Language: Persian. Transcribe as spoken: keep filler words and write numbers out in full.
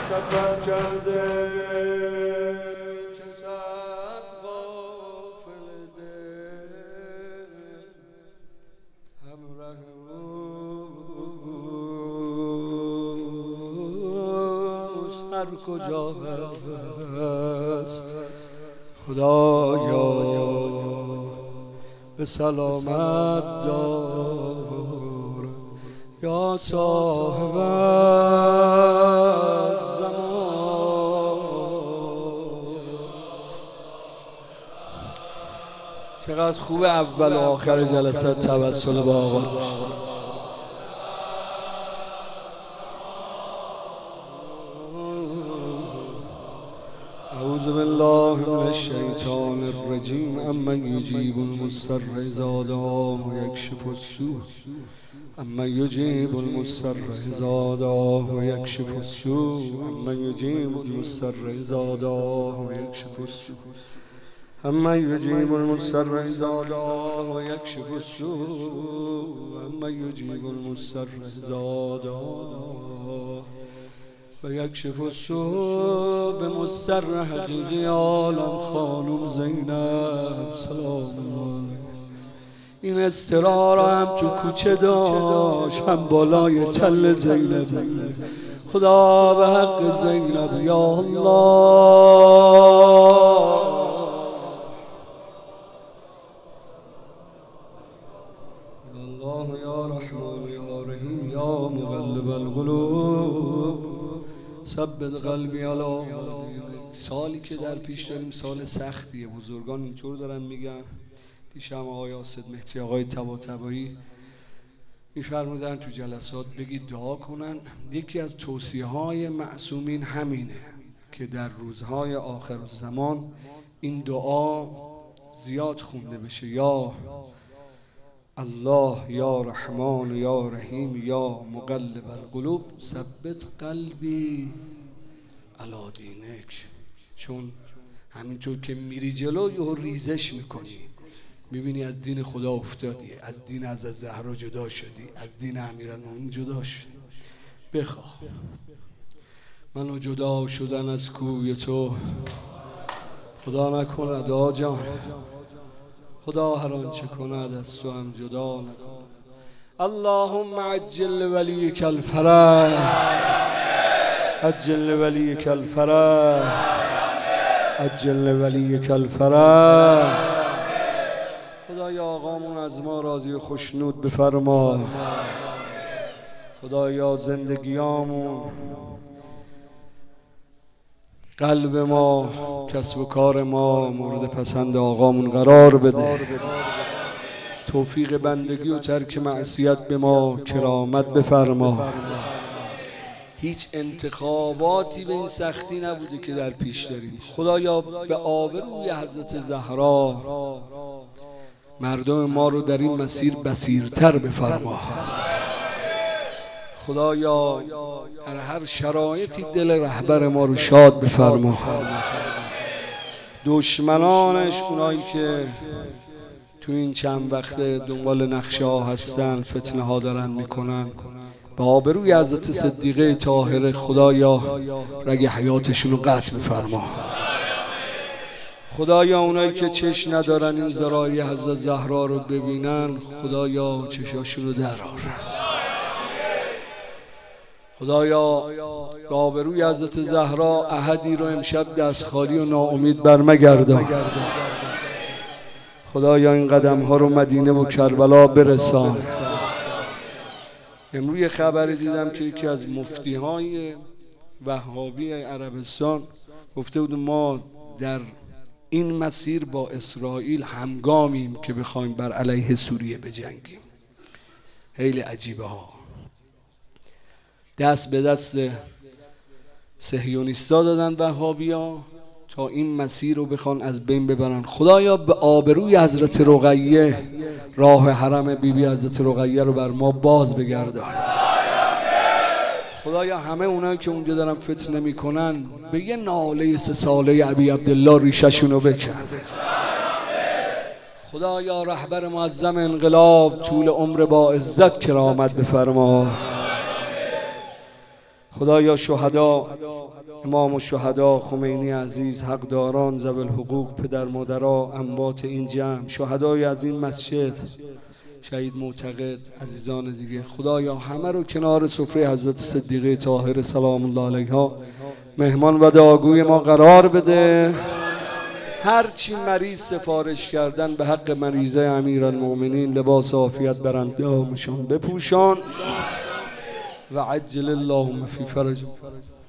سفر کرده که صد غافل دل همراه اوست هر کجا هست. خدایا به سلامت دار یا صاحب زمان. چقدر خوب اول و آخر جلسه توسل به آقا. اعوذ بالله من الشیطان الرجیم. امن یجیب المضطر اذا دعاه یکشف السوء امن یجیب المضطر اذا دعاه یکشف السوء امن یجیب المضطر اذا دعاه یکشف السوء امن یجیب المضطر اذا دعاه یکشف السوء امن یجیب المضطر اذا دعاه و یکشف السوء. به مضطر حقیقی عالم خانم زینب سلام الله. این اضطرار هم تو کوچه داشت، هم بالای تل زینب. خدا به حق زینب یا الله. الله یا رحمان یا رحیم یا مقلب القلوب ثبت قلبی علی دینک. سالی که در پیش داریم سال سختیه، بزرگان اینطور دارن میگن. دیشب آقای آسد مهدی آقای طباطبایی میفرمودن تو جلسات بگید دعا کنن. یکی از توصیه های معصومین همینه که در روزهای آخر الزمان این دعا زیاد خونده بشه. یا الله یا رحمان یا رحیم یا مقلب القلوب ثبت قلبی علی دینک. چون همینطور که میری جلو یه ریزش میکنی، میبینی از دین خدا افتادی، از دین از زهرا جدا شدی، از دین امیرالمومنین جدا شدی. بخواه منو جدا شدن از کوی تو خدا نکند آجان. خدا هر آنچه کند از تو هم جدا نکند. اللهم عجل ولیک الفرج عجل ولیک الفرج عجل ولیک الفرج. خدایا آقامون از ما راضی و خوشنود بفرما. خدایا زندگیامون، قلب ما، کسب و کار ما مورد پسند آقامون قرار بده. توفیق بندگی و ترک معصیت به ما کرامت بفرما. هیچ انتخاباتی به این سختی نبوده که در پیش داریم. خدایا به آبروی حضرت زهرا مردم ما رو در این مسیر بصیرتر بفرما. خدایا در هر شرایطی دل رهبر ما رو شاد بفرما. دشمنانش، اونایی که تو این چند وقت دنبال نقشه ها هستن، فتنه ها دارن میکنن، به آبروی حضرت صدیقه طاهره خدایا رگ حیاتشون رو قطع بفرما. خدایا اونایی که چش ندارن این ذرایع حضرت زهرا رو ببینن، خدایا چشاشون رو درار. خدایا به آبروی حضرت زهرا احدی رو امشب دست خالی و ناامید برمگردان. خدایا این قدم ها رو مدینه و کربلا برسان. امروز خبر دیدم که یکی از مفتی های وهابی عربستان گفته بود ما در این مسیر با اسرائیل همگامیم که بخوایم بر علیه سوریه بجنگیم. خیلی عجیبه ها. دست به دست صهیونیستا دادن وهابیا تا این مسیر رو بخوان از بین ببرن. خدایا به آبروی حضرت رقیه راه حرم بیبی حضرت رقیه رو بر ما باز بگردان. خدایا همه اونایی که اونجا دارن فتنه میکنن به یه ناله سه ساله ابی عبدالله ریششون رو بکن. خدایا رهبر معظم انقلاب طول عمر با عزت کرامت بفرما. خدایا شهدا امام الشهدا خمینی عزیز، حقداران ذوی الحقوق، پدر مادرها، اموات این جمع، شهدای از این مسجد، شهید معتقد، عزیزان دیگه، خدایا همه رو کنار سفره حضرت صدیقه طاهره سلام الله علیها مهمان و دعاگوی ما قرار بده. هرچی مریض سفارش کردن به حق مریضه امیرالمؤمنین لباس عافیت بر اندامشان بپوشان و عجل اللهم فی فرج.